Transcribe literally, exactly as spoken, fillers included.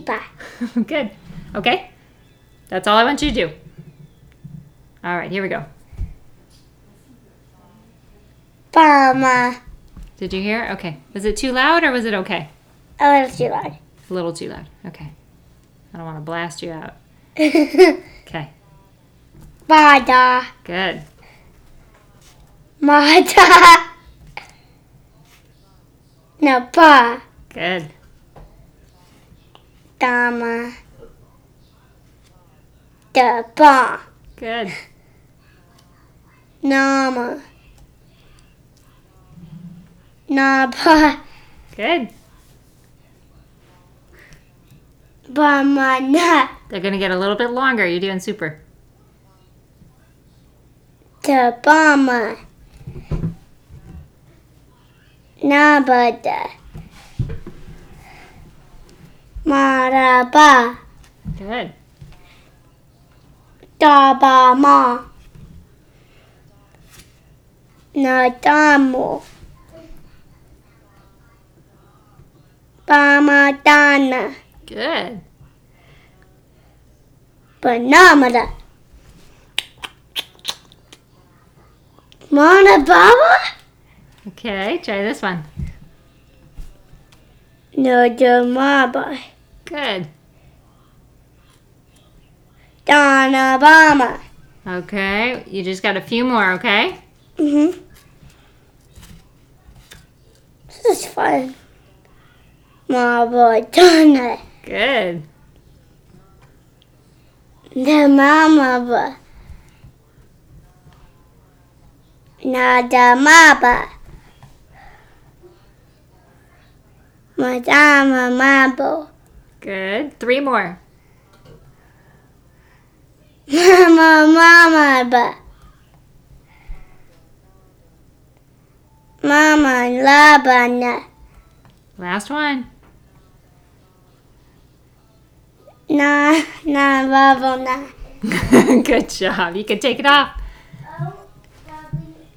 Super. Good. Okay. That's all I want you to do. All right, here we go. Mama. Did you hear? Okay. Was it too loud or was it okay? A little too loud. A little too loud. Okay. I don't want to blast you out. Okay. Mada. Good. Mada. No, pa. Good. Dama. Da pa. Good. Nama. Na pa. Good. Ba ma na. They're going to get a little bit longer. You're doing super. Da ba ma. Na ba da. Ma ra ba. Good. Da ba ma. Na da mo. Ba ma da na. Good. Banana. Da. Mana baba? Okay, try this one. No da ma ba. Good. Dana bama. Okay, you just got a few more, okay? Mhm. This is fun. Ma ba dana. Good. The mama ba. Na da ma ba. Madama mabo. Good. Three more. Mama mama ba. Mama labana. Last one. Na na babo na. Good job. You can take it off.